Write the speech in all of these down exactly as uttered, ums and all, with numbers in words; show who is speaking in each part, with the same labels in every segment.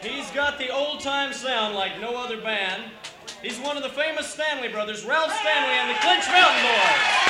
Speaker 1: He's got the old-time sound like no other band. He's one of the famous Stanley brothers, Ralph Stanley and the Clinch Mountain Boys.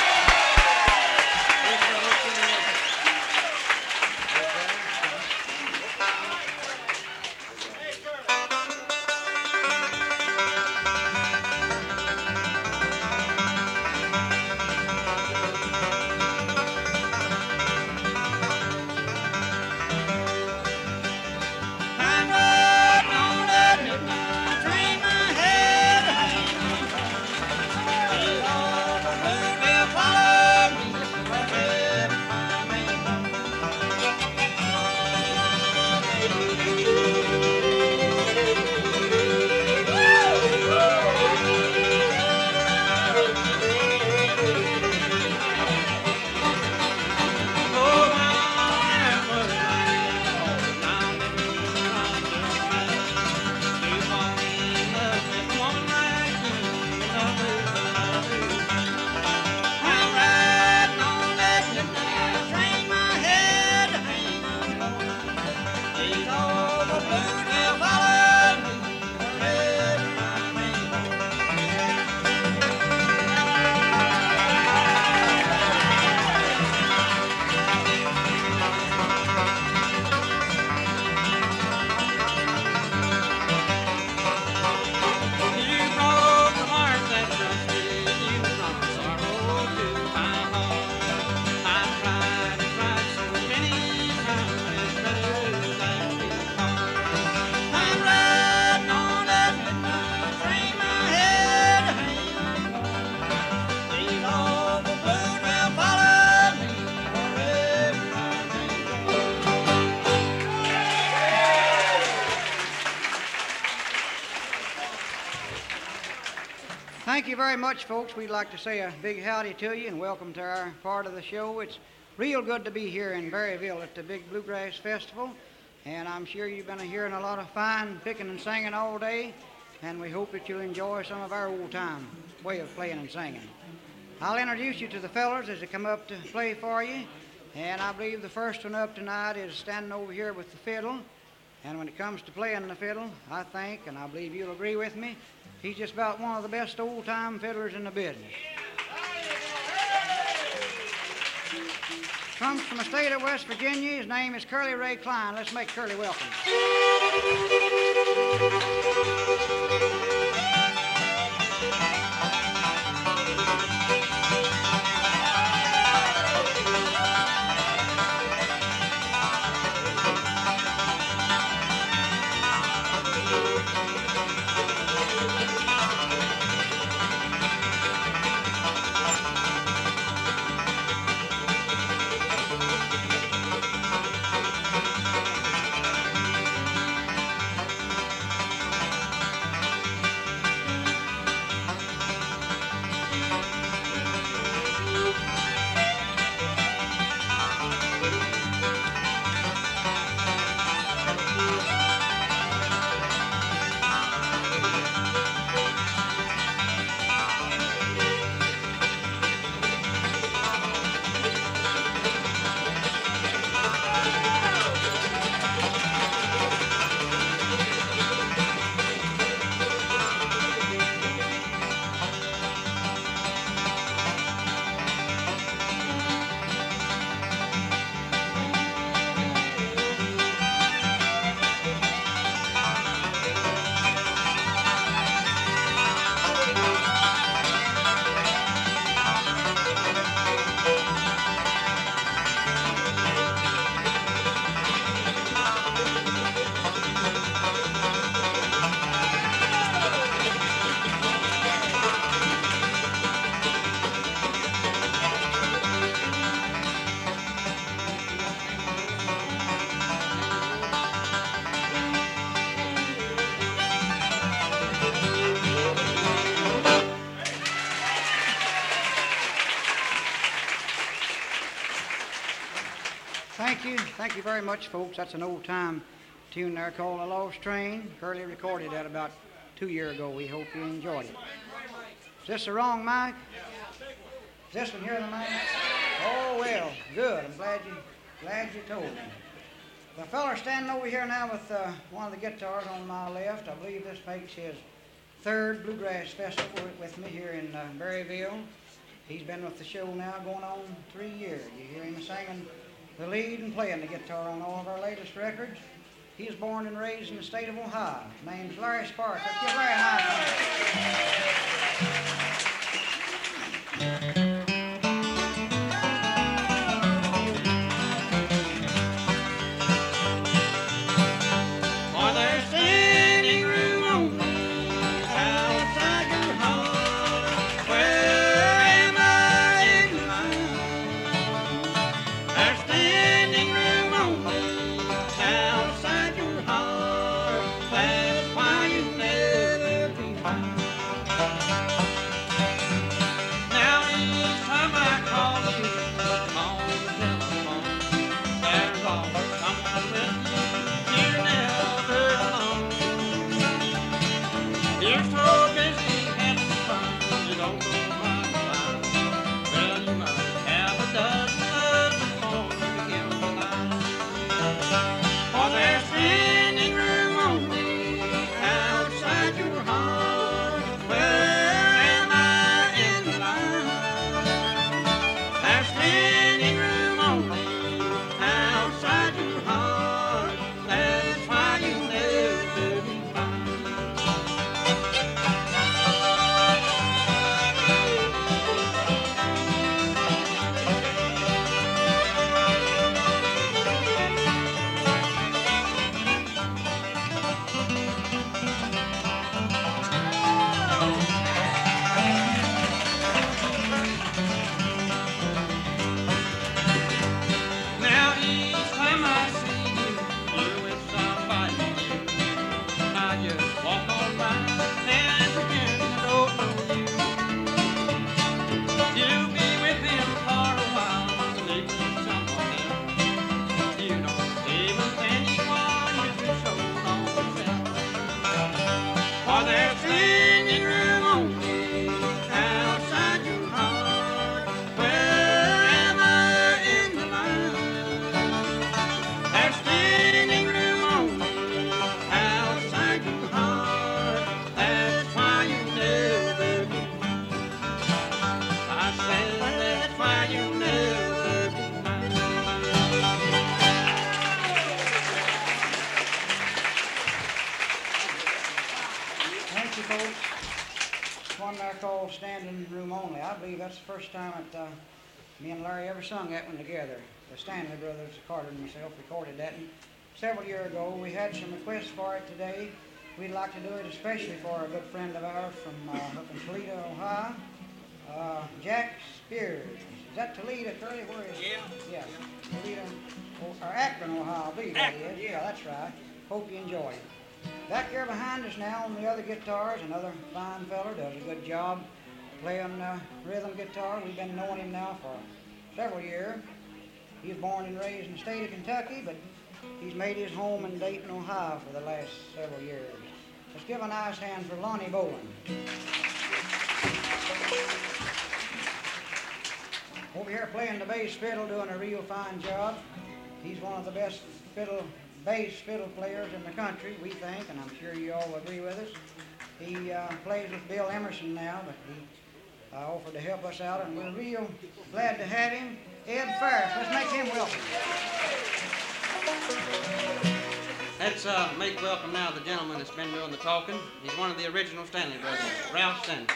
Speaker 2: Thank you very much, folks. We'd like to say a big howdy to you and welcome to our part of the show. It's real good to be here in Berryville at the big Bluegrass Festival, and I'm sure you've been hearing a lot of fine picking and singing all day, and we hope that you'll enjoy some of our old-time way of playing and singing. I'll introduce you to the fellers as they come up to play for you, and I believe the first one up tonight is standing over here with the fiddle, and when it comes to playing the fiddle, I think, and I believe you'll agree with me, he's just about one of the best old-time fiddlers in the business. Comes from the state of West Virginia. His name is Curly Ray Klein. Let's make Curly welcome. Thank you. Thank you very much, folks. That's an old-time tune there called The Lost Train. Curly recorded that about two years ago. We hope you enjoyed it. Is this the wrong mic? Is this one here the mic? Oh, well, good. I'm glad you, glad you told me. The feller standing over here now with uh, one of the guitars on my left, I believe this makes his third Bluegrass Festival with me here in uh, Berryville. He's been with the show now going on three years. You hear him singing the lead and playing the guitar on all of our latest records. He was born and raised in the state of Ohio. His name's Larry Sparks. Let's give Larry a nice hand. Standing Room Only. I believe that's the first time that uh, me and Larry ever sung that one together. The Stanley Brothers, Carter and myself, recorded that and several years ago. We had some requests for it today. We'd like to do it especially for a good friend of ours from uh, up in Toledo, Ohio, uh, Jack Spears. Is that Toledo, Curly? Where is it? Yeah. Yeah. Toledo, or Akron, Ohio, I believe that is. Yeah, that's right. Hope you enjoy it. Back there behind us now on the other guitars, another fine feller, does a good job playing uh, rhythm guitar. We've been knowing him now for several years. He was born and raised in the state of Kentucky, but he's made his home in Dayton, Ohio for the last several years. Let's give a nice hand for Lonnie Bowen. Over here playing the bass fiddle, doing a real fine job. He's one of the best fiddle bass fiddle players in the country, we think, and I'm sure you all agree with us. He uh, plays with Bill Emerson now, but he uh, offered to help us out, and we're real glad to have him. Ed Ferris, let's make him welcome.
Speaker 3: Let's uh, make welcome now the gentleman that's been doing the talking. He's one of the original Stanley Brothers, Ralph Stanley.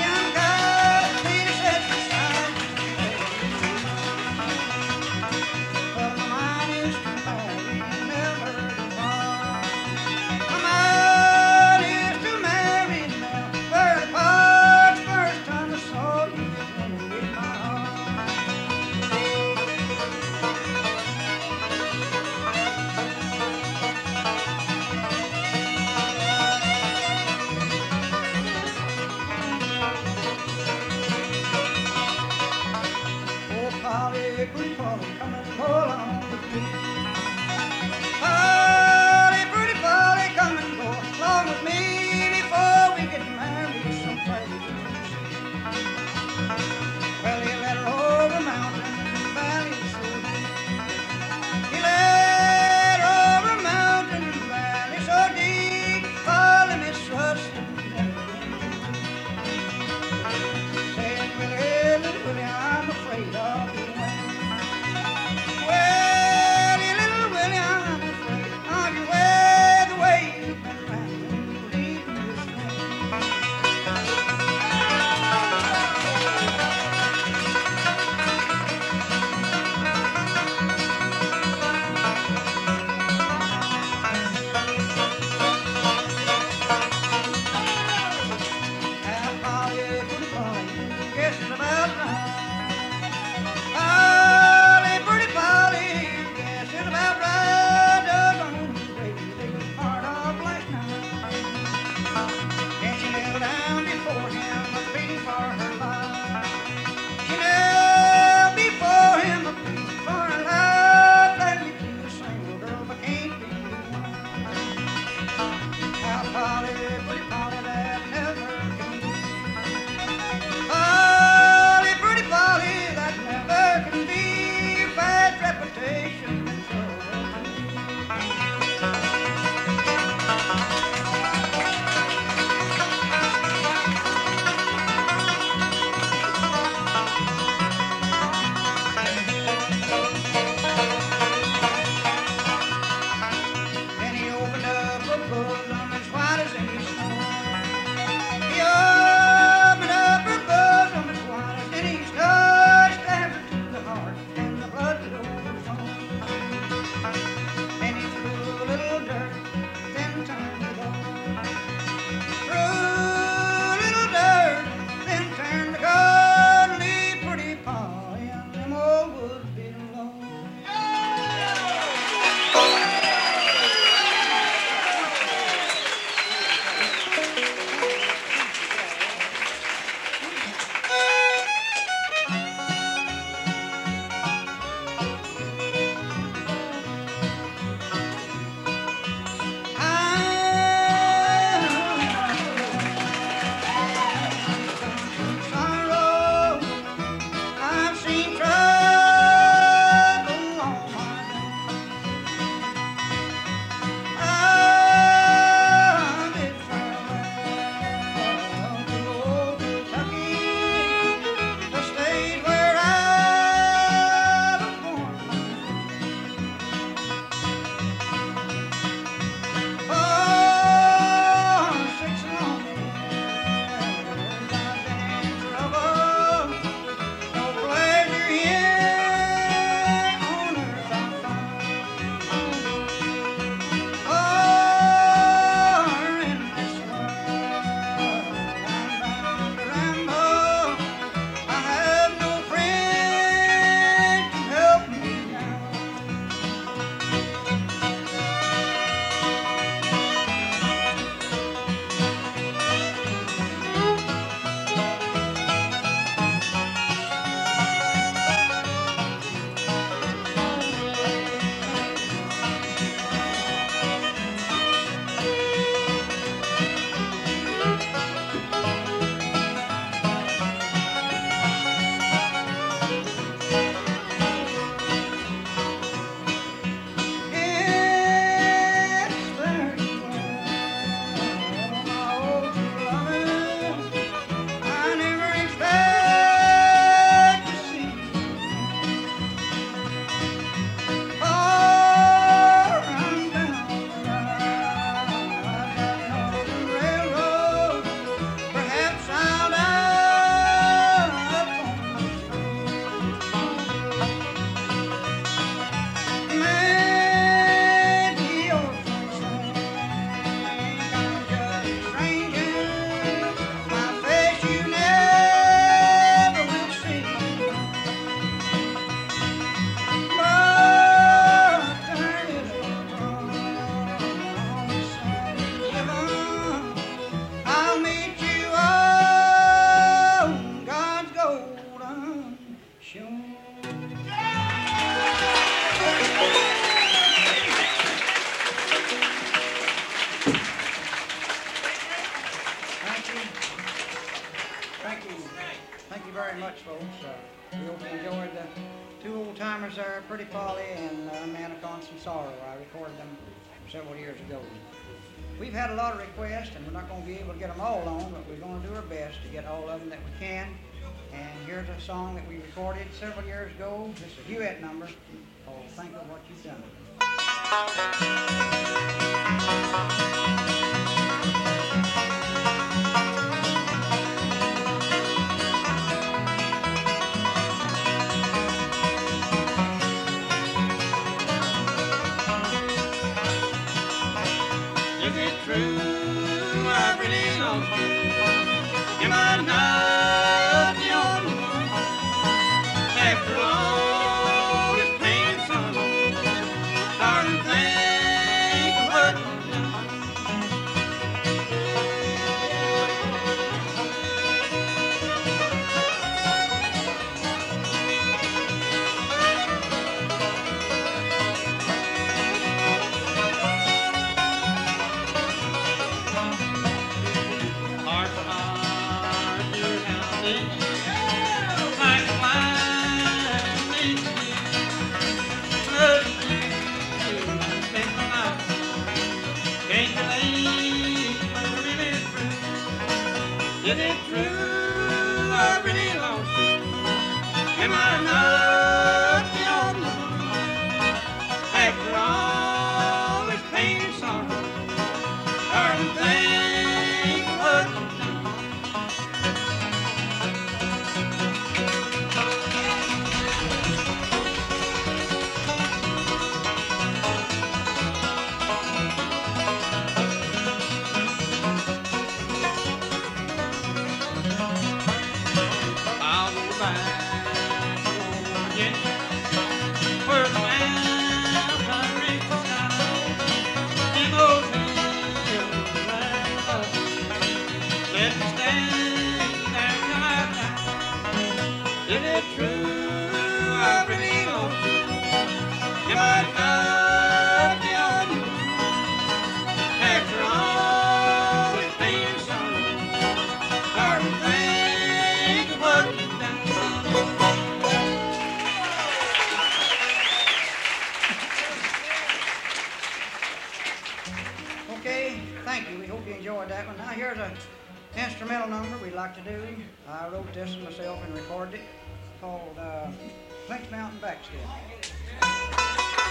Speaker 2: Polly, And she knelt down before him, pleading for her love. She knelt before him, pleading for her love. Let me be the single girl, but can't be one. How Polly, pretty Polly, that never can be. Polly, pretty Polly, that never can be. Bad reputation and trouble. Then he opened up a bosom as white as any snow. He opened up her bosom as white as any snow. Stabbed her to the heart and the blood flowed on. Then he threw a little dirt, then turned to gold. Threw a little dirt, then turned to gold. Leave pretty Polly in them old woods below. Sorrow, I've seen trouble on my I've been farewell to old Kentucky, the state where I was born. Oh, six long years I've been in trouble. No pleasure here on earth I find. Oh, in this world I'm bound to ramble. I have no friend to help me now. It's very well, my old true loving. I never expect to see far I'm bound to ride that northern railroad. Perhaps I'll die upon the maybe you're saying I'm just a stranger. My face you never will see. But turn it around on the side of heaven. I'll meet you on God's golden shore. Thank you. Thank you. Thank you very much, folks. Uh, we hope you enjoyed the two old timers there, Pretty Polly and uh, Man of Constant Sorrow. I recorded them several years ago. We've had a lot of requests, and we're not going to be able to get them all on, but we're going to do our best to get all of them that we can. And here's a song that we recorded several years ago. This is a duet number called Think of What You've Done.
Speaker 3: Is it true I really lost you? Am I not the only one? After all this pain and sorrow, darling, think of what you've done. Is it true I really lost you? Am I not the only one? After all this pain and sorrow, darling, think of what you've done. I'll go back home again, where the mountains reach the sky. In those hills right above, let me stand there till I die. Is it true I really lost you? Am I not the only one? After all this pain and sorrow, darling, think of what you've done.
Speaker 2: Okay, thank you. We hope you enjoyed that one. Now here's an instrumental number we'd like to do. I wrote this myself and recorded it, called uh, Clinch Mountain Backstep.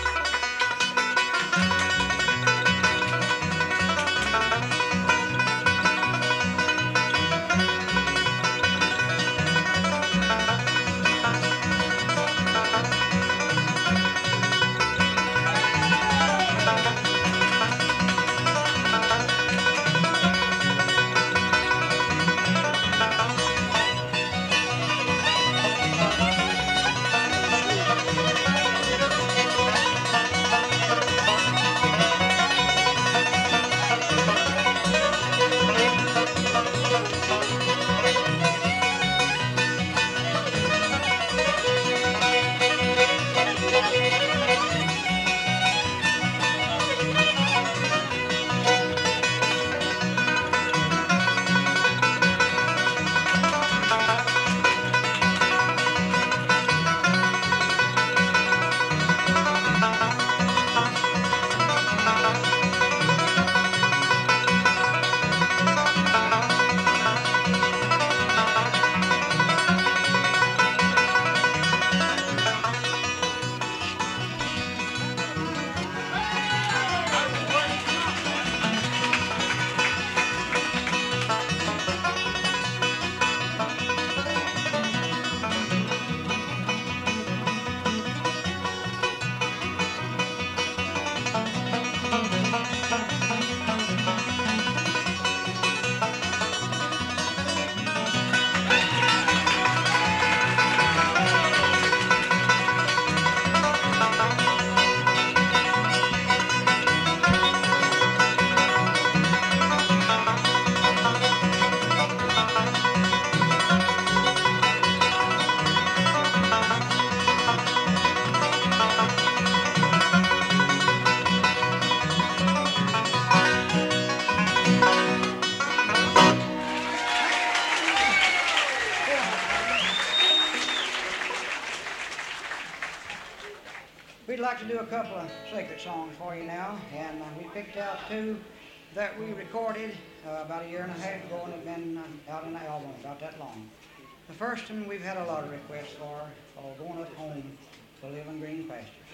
Speaker 2: We'd like to do a couple of sacred songs for you now, and uh, we picked out two that we recorded uh, about a year and a half ago and have been uh, out in the album about that long. The first one we've had a lot of requests for, called Going Up Home to Live in Green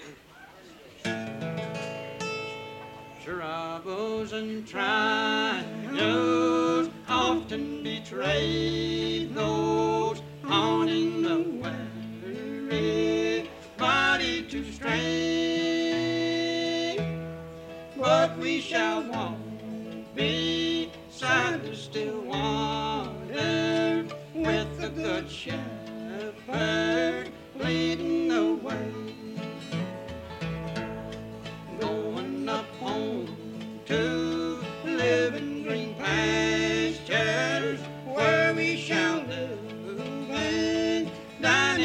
Speaker 2: Pastures.
Speaker 3: Troubles and trials often betray those haunting the weary body to strain. But we shall walk beside the still water with the good shepherd leading the way. Going up home to live in green pastures where we shall live and die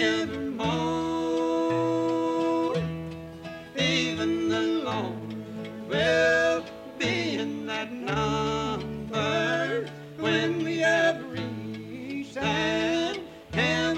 Speaker 3: evermore. Even the Lord will be in that number when we have reached that heaven.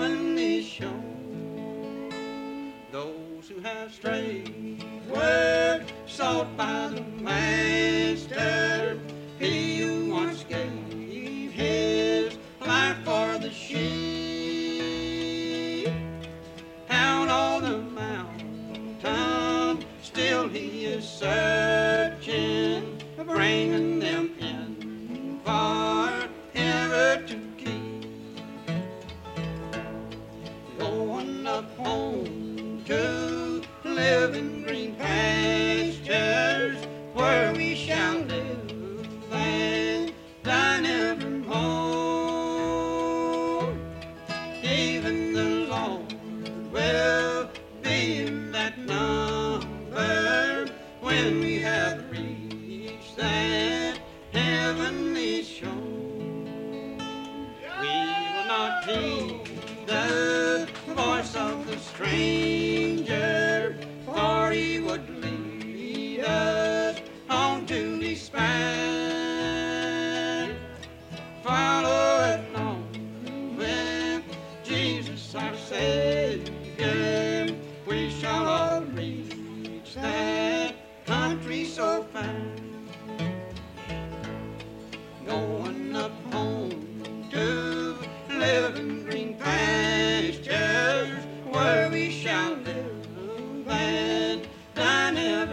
Speaker 3: heed the voice of the stranger, for he would lead us on to despair. Follow it on with Jesus our Savior, we shall all reach that country so fine. Going up home to live in green pastures, where we shall live and die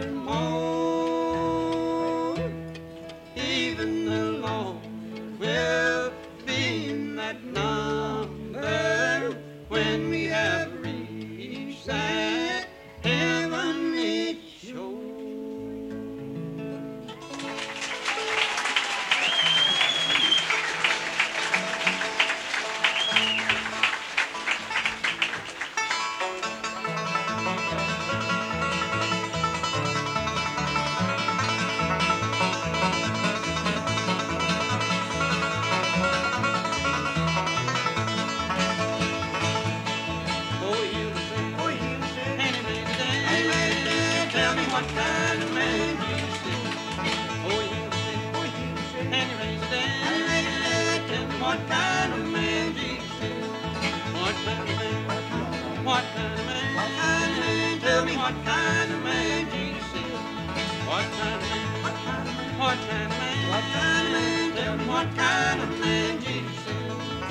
Speaker 3: nevermore. Even the Lord will be in that number when we have reached that heavenly shore. What kind of man? Tell me what kind of man Jesus is. What kind of man? What kind of man? What kind of man? What kind of man? Tell me what kind of man Jesus is.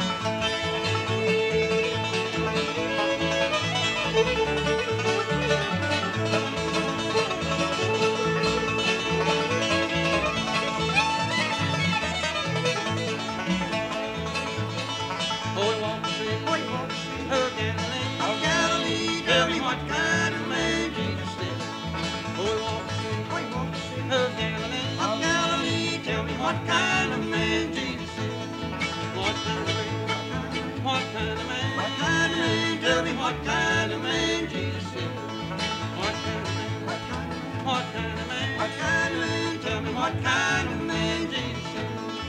Speaker 3: Oh, he won't see. Oh, he won't see. Oh, Galilee. Oh, Galilee. Tell me what kind of man Jesus is. Oh, he won't see. Oh, he won't see. Oh, Galilee. Oh, Galilee. Tell me what kind of man Jesus is. What kind of man? What kind of man? What kind of man? Tell me what kind of man Jesus is. What kind of man? What kind of man? What kind of man? What kind of man? Tell me what kind of man Jesus is.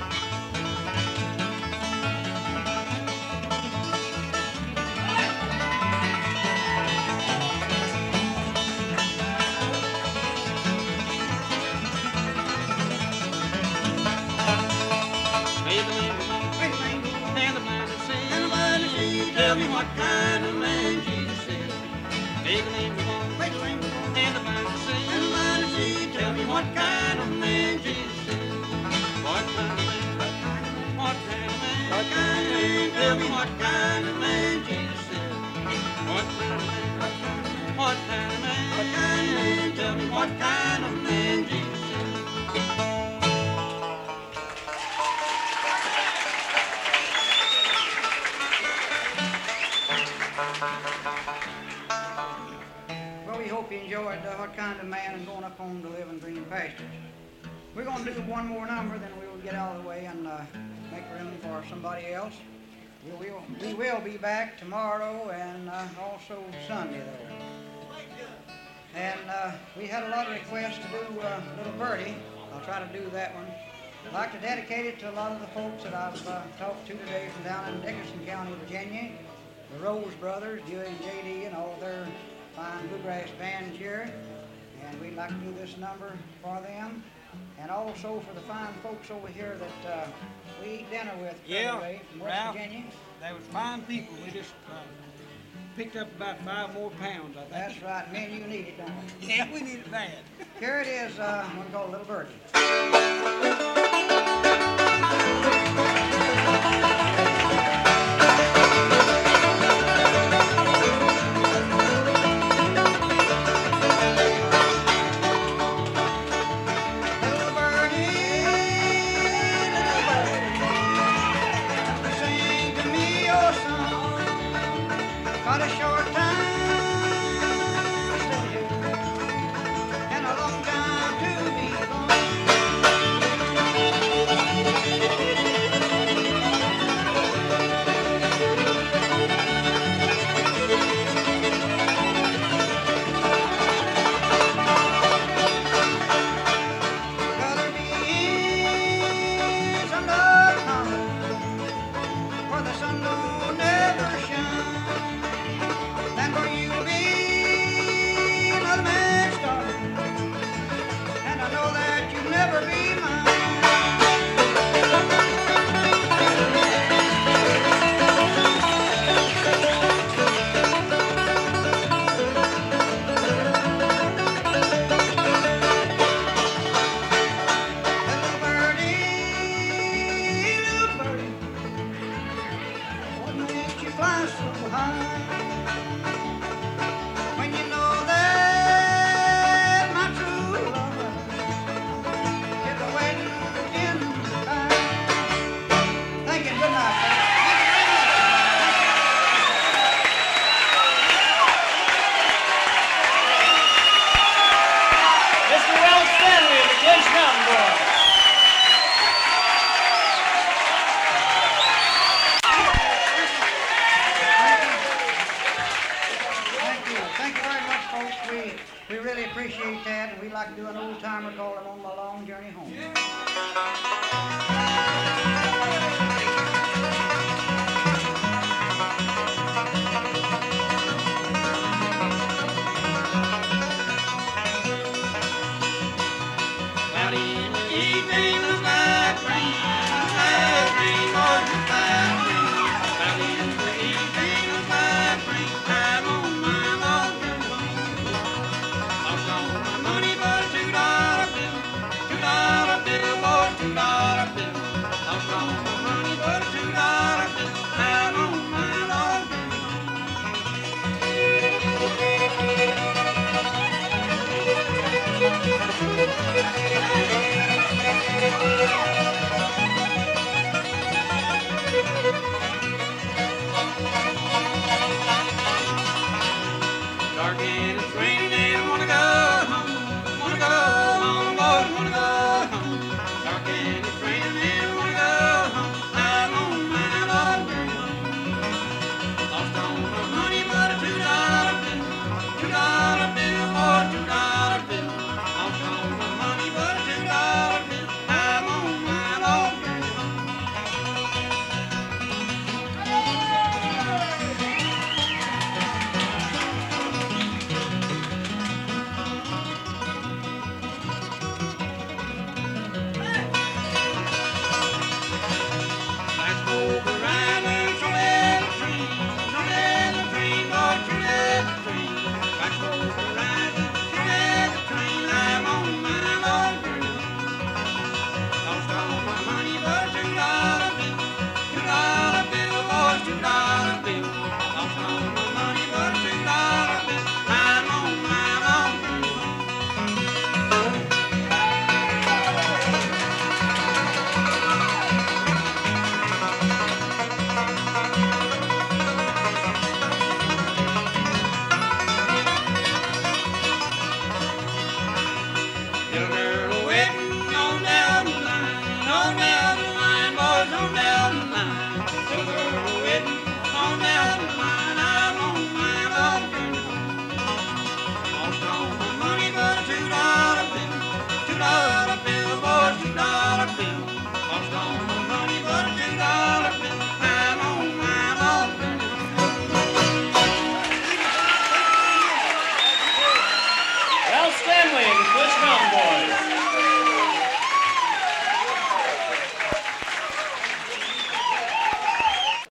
Speaker 3: Tell me what kind of man Jesus is. Big name of all, big name of all, and the blind to see, and the blind to see. Tell me what kind of man Jesus is. What kind of man? What kind of man? What kind of man? What kind of man? Tell me what kind of man Jesus is. What kind of man? What kind of man? What kind of man? What kind of man? Tell me what kind of man Jesus is.
Speaker 2: Well, we hope you enjoyed uh, What Kind of Man and Going Up Home to Live in Green Pastures. We're going to do one more number, then we will get out of the way and uh, make room for somebody else. We will, we will be back tomorrow and uh, also Sunday, though. And uh, we had a lot of requests to do uh, Little Birdie. I'll try to do that one. I'd like to dedicate it to a lot of the folks that I've uh, talked to today from down in Dickinson County, Virginia. The Rose Brothers, Dewey and J D, and all their fine bluegrass bands here. And we'd like to do this number for them. And also for the fine folks over here that uh, we eat dinner with
Speaker 4: Yeah,
Speaker 2: away from West
Speaker 4: Ralph,
Speaker 2: Virginia.
Speaker 4: they was fine people. We just uh, picked up about five more pounds, I think.
Speaker 2: That's right, men, you need it, don't you?
Speaker 4: Yeah, we need it bad.
Speaker 2: Here it is, uh, I'm going to call it Little Birdie. Got a short time to live and a long time to be gone. fly so high. When you know that my true lover is waiting in time. Thank you. Good night.
Speaker 1: Mister Ralph Stanley of the Clinch Mountain Boys.
Speaker 2: Thank you. Thank you very much, folks. We, we really appreciate that, and we'd like to do an old timer called I'm on my long journey home.
Speaker 3: Cloudy in the evening, the black rain, black rain, Lord, the black rain. Cloudy in the evening, the black rain. I'm on my long journey home. Lost all my money but a two-dollar bill, two-dollar bill, Lord, two-dollar bill. Lost all my money but a two-dollar bill. I'm on my long journey home. Dark and it's raining and I wanna go home. Wanna go home, Lord, wanna go home. Dark and it's raining and I wanna go home. I'm on my long journey home. Lost all my money but a two-dollar bill, two-dollar bill, Lord, two-dollar bill. Lost all my money but a two-dollar bill. I'm on my long journey home. Black smoke arriving, so let the train, so let the train, Lord, so let the train. Black smoke arriving, so let the train. I'm on my long journey home. Lost all my money but a two-dollar bill, two-dollar bill, Lord, two-dollar bill. Lost all my money but a two-dollar bill. I'm on my long journey home. Little girl waiting on down the line, on down the line, boys, on down the line. Little girl waiting on down the line. I'm on my long journey home. Lost all my money but a two-dollar bill, two-dollar bill, boys, two-dollar bill. Lost all my money but a two-dollar bill. I'm on my long journey home.
Speaker 1: Ralph Stanley and the Clinch Mountain Boys.